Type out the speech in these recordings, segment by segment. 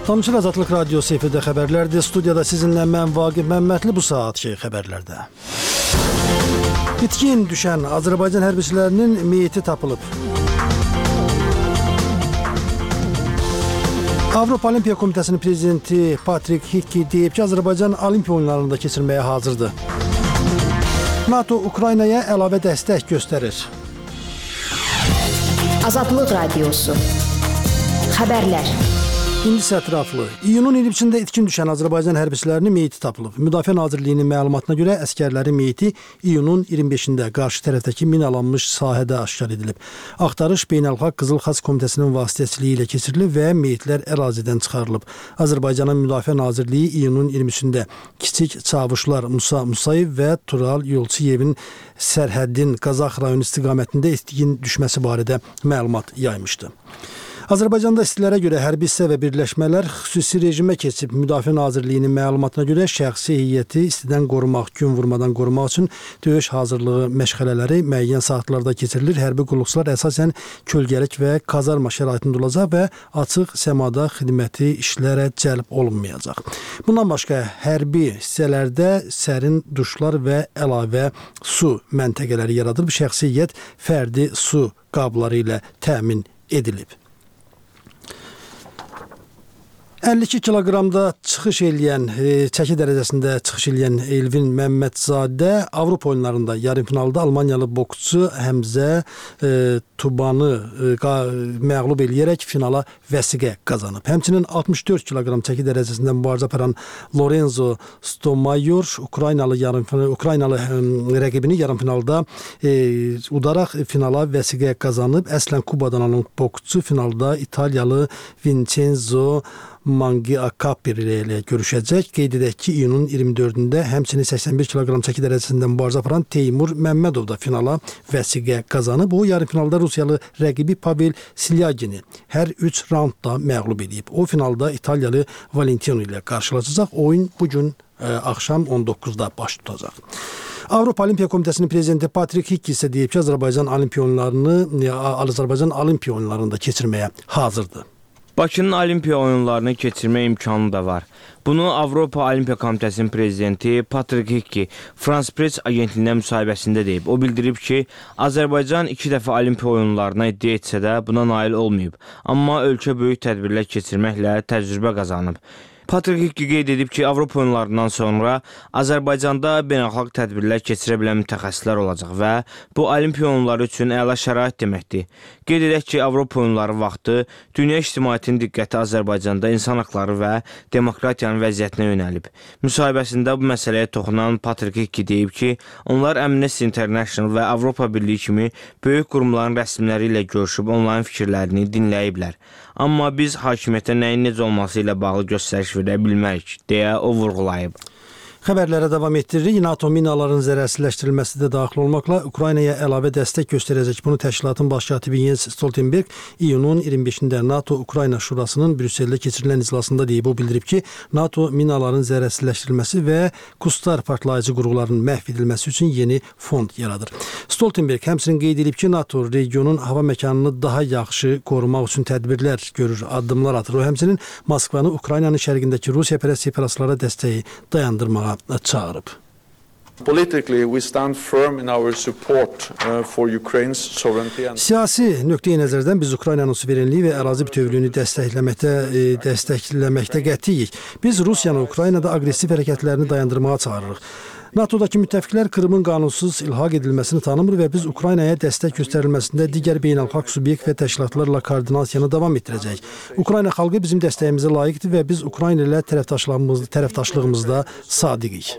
Tanışır Azadlıq Radiosu efirdə xəbərlərdir. Studiyada sizinlə mən Vaqif Məmmədli bu saatki xəbərlərdə. İtkin düşən Azərbaycan hərbiçilərinin meyiti tapılıb. Avropa Olimpiya Komitəsinin prezidenti Patrik Hickey deyib ki, Azərbaycan Olimpiya oyunlarında keçirməyə hazırdır. NATO Ukraynaya əlavə dəstək göstərir. Azadlıq Radiosu xəbərlər. İndi isə ətraflı. İyunun 23-də itkin düşən Azərbaycan hərbiçilərinin meyiti tapılıb. Müdafiə Nazirliyinin məlumatına görə əsgərlərin meyiti iyunun 25-də qarşı tərəfdəki minalanmış sahədə aşkar edilib. Axtarış Beynəlxalq Qızıl Xaç Komitəsinin vasitəçiliyi ilə keçirilib və meyitlər ərazidən çıxarılıb. Azərbaycanın Müdafiə Nazirliyi iyunun 23-də kiçik çavuşlar Musa Musayev və Tural Yolçiyevin Sərhəddin Qazax rayonu istiqamətində itkin düşməsi barədə məlumat yaymışdı. Azərbaycanda istilərə görə hərbi hissə və birləşmələr xüsusi rejimə keçib. Müdafiə Nazirliyinin məlumatına görə şəxsi heyəti istidən qorumaq, gün vurmadan qorumaq üçün döyüş hazırlığı məşğələləri müəyyən saatlarda keçirilir. Hərbi qulluqçular əsasən kölgəlik və kazarma şəraitində olacaq və açıq səmada xidməti işlərə cəlb olunmayacaq. Bundan başqa hərbi hissələrdə sərin duşlar və əlavə su məntəqələri yaradılıb. Şəxsi heyət fərdi su qabları ilə təmin edilib. 52 kiloqramda çıxış eləyən, çəki dərəcəsində çıxış eləyən Elvin Məmmədzadə Avropa oyunlarında yarımfinalda Almaniyalı boksçu Həmzə Tubanı məğlub eləyərək finala vəsiqə qazanıb. Həmçinin 64 kiloqram çəki dərəcəsində mübarizə aparan Lorenzo Stomayor Ukraynalı rəqibini yarımfinalda udaraq finala vəsiqə qazanıb. Əslən Kubadan olan boksçu finalda İtalyalı Vincenzo Mangiapari ilə görüşəcək. Qeyd edək ki, iyunun 24-də həmçinin 81 kiloqram çəki dərəcəsində mübarizə aparan Teymur Məmmədov da finala vəsiqə qazanıb. O yarımfinalda Rusiyalı rəqibi Pavel Silyagini hər 3 raundda məğlub edib. O finalda İtalyalı Valentino ilə qarşılaşacaq. Oyun bugün axşam 19-da baş tutacaq. Avropa Olimpiya Komitəsinin prezidenti Patrik Hickey isə deyib ki, Azərbaycan Olimpiya oyunlarında keçirməyə hazırdır. Bakının Olimpiya oyunlarını keçirmə imkanı da var. Bunu Avropa Olimpiya Komitəsinin prezidenti Patrik Hickey France Press agentliyinə müsahibəsində deyib. O bildirib ki, Azərbaycan 2 dəfə Olimpiya oyunlarına iddia etsə də buna nail olmayıb. Amma ölkə böyük tədbirlər keçirməklə təcrübə qazanıb. Patrik Hickey qeyd edib ki, Avropa oyunlarından sonra Azərbaycanda beynəlxalq tədbirlər keçirə bilən mütəxəssislər olacaq və bu Olimpiya oyunları üçün əla şərait deməkdir. Qeyd edək ki, Avropa oyunları vaxtı dünya ictimaiyyətinin diqqəti Azərbaycanda insan haqları və demokratiyanın vəziyyətinə yönəlib. Müsahibəsində bu məsələyə toxunan Patrik Hickey deyib ki, onlar Amnesty International və Avropa Birliyi kimi böyük qurumların rəsmiləri ilə görüşüb onların fikirlərini dinləyiblər. Amma biz hakimiyyətə nəyin necə olması ilə bağlı göstəriş verə bilmərik, deyə o vurğulayıb. Xəbərlərə davam etdiririk. NATO minaların zərərsizləşdirilməsi də daxil olmaqla Ukraynaya əlavə dəstək göstərəcək. Bunu təşkilatın baş katibi Jens Stoltenberg iyunun 25-də NATO-Ukrayna Şurasının Brüsseldə keçirilən iclasında deyib. O bildirib ki, NATO minaların zərərsizləşdirilməsi və kustar partlayıcı qurğuların məhv edilməsi üçün yeni fond yaradır. Stoltenberg həmçinin qeyd edib ki, NATO regionun hava məkanını daha yaxşı qorumaq üçün tədbirlər görür, addımlar atır. O həmçinin Moskvanı Ukraynanın şərqindəki Rusiyapərəst separatistlara dəstəyi dayandırmağa çağırıb. Siyasi nöqteyi nəzərdən biz Ukraynanın suverenliyi və ərazi bütövlüyünü dəstəkləməkdə qətiyyik. Biz Rusiyanı Ukraynada aqressiv hərəkətlərini dayandırmağa çağırırıq. NATO'dakı müttəfiqlər Krımın qanunsuz ilhaq edilməsini tanımır və biz Ukraynaya dəstək göstərilməsində digər beynəlxalq subyekt və təşkilatlarla koordinasiyanı davam etdirəcəyik. Ukrayna xalqı bizim dəstəyimizə layiqdir və biz Ukrayna ilə tərəfdaşlığımızda sadiqik.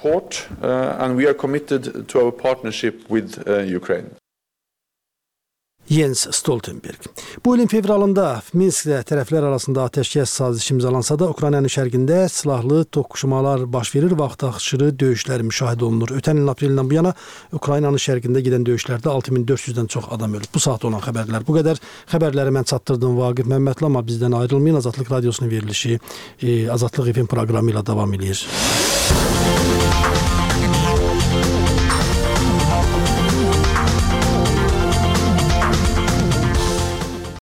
Jens Stoltenberg. Bu ilin fevralında Minskdə tərəflər arasında atəşkəs sazişi imzalansa da Ukraynanın şərqində silahlı toqquşmalar baş verir, vaxt aşırı döyüşlər müşahidə olunur. Ötən ilin aprelindən bu yana Ukraynanın şərqində gedən döyüşlərdə 6400-dən çox adam ölüb. Bu saat olan xəbərlər bu qədər. Xəbərləri mən çatdırdım Vaqif Məmmədli, amma bizdən ayrılmayın. Azadlıq Radiosunun verilişi Azadlıq FM proqramı ilə davam edir.